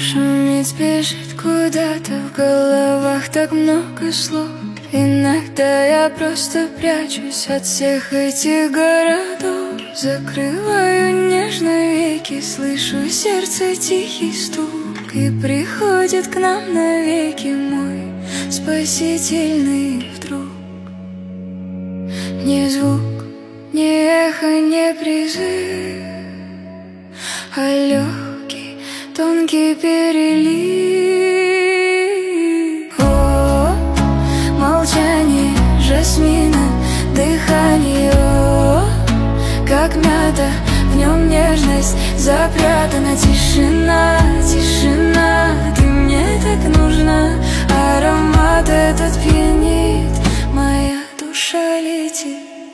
Шумит, спешит куда-то, в головах так много слов. Иногда я просто прячусь от всех этих городов. Закрываю нежно веки, слышу сердце тихий стук. И приходит к нам навеки мой спасительный вдруг. Не звук, не эхо, не призыв, а легкий, тонкий перелив. О, молчание жасмина, дыхание, о, как мята, в нем нежность запрятана. Тишина, тишина, ты мне так нужна. Аромат этот пьянит, моя душа летит.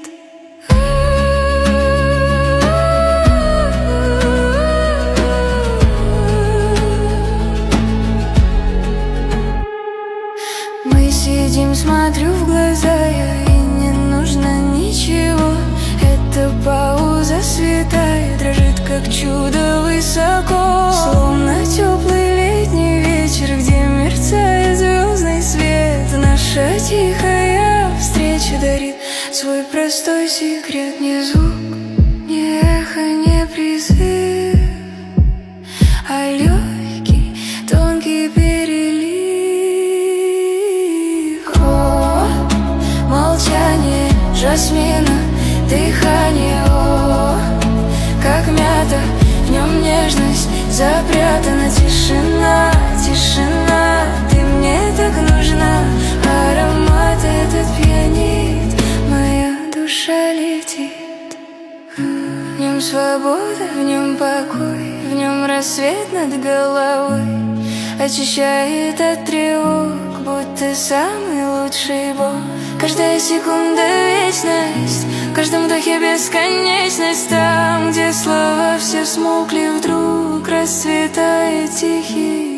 Мы сидим, смотрю в глаза я, и не нужно ничего. Эта пауза святая, дрожит как чудо высоко. Словно теплый летний вечер, где мерцает звездный свет. Наша тихая встреча дарит свой простой секрет. Не звук, не эхо, не призыв, а легкий, тонкий перелив. О, молчание жасмина, дыхание, о, как мята, в нем нежность запрятана. Тишина, тишина, ты мне так нужна. Аромат этот пьянит, моя душа летит. В нем свобода, в нем покой, в нем рассвет над головой. Очищает от тревог, будто самый лучший бог. Каждая секунда вечность, в каждом вдохе бесконечность. Там, где слова все смолкли, вдруг расцветает тихий